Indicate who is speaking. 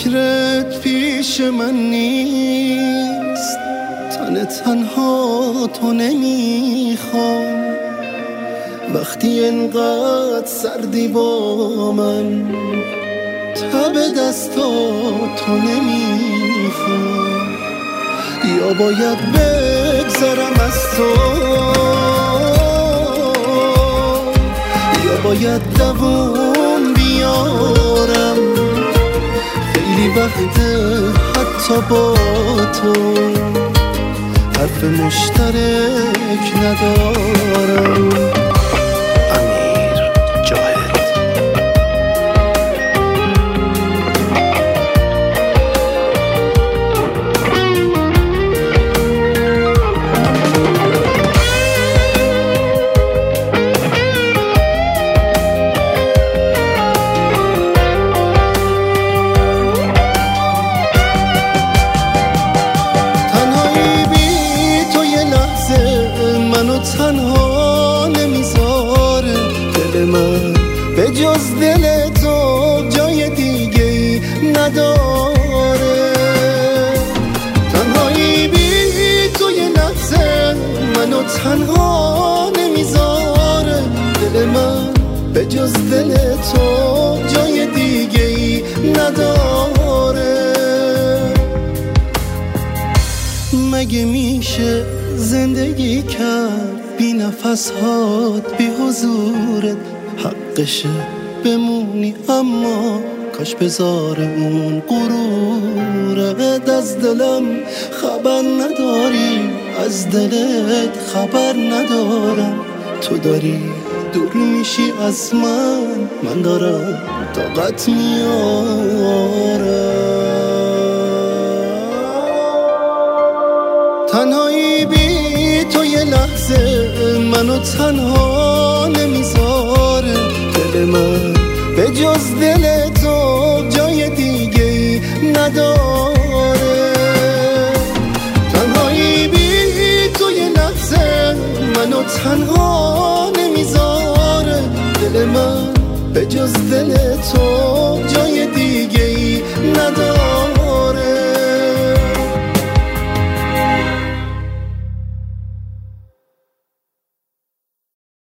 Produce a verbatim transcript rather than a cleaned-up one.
Speaker 1: فکرت پیش من نیست، تن تنها تو نمیخوام. وقتی انقدر سردی با من، تب دستا تو نمیخوام. یا باید بگذرم از تو، یا باید دوام بیارم. خیلی وقته حتی با تو حرف مشترک ندارم. تنها نمیذاره دل من، به جز دل تو جای دیگه ای نداره. تنهایی بی تو یه لحظه منو تنها نمیذاره دل من، به جز دل تو جای دیگه ای نداره. مگه میشه زندگی کرد بی نفس هات، بی حضورت؟ حقشه بمونی اما کاش بذاره اون غرورت. از دلم خبر نداری، از دلت خبر ندارم. تو داری دور میشی از من، من دارم طاقت میارم. تنهایی بی تو یه لحظه منو تنها نمیذاره دل من، به جز دل تو جای دیگه ای نداره. تنهایی بی تو یه لحظه منو تنها نمیذاره دل من، به جز دل تو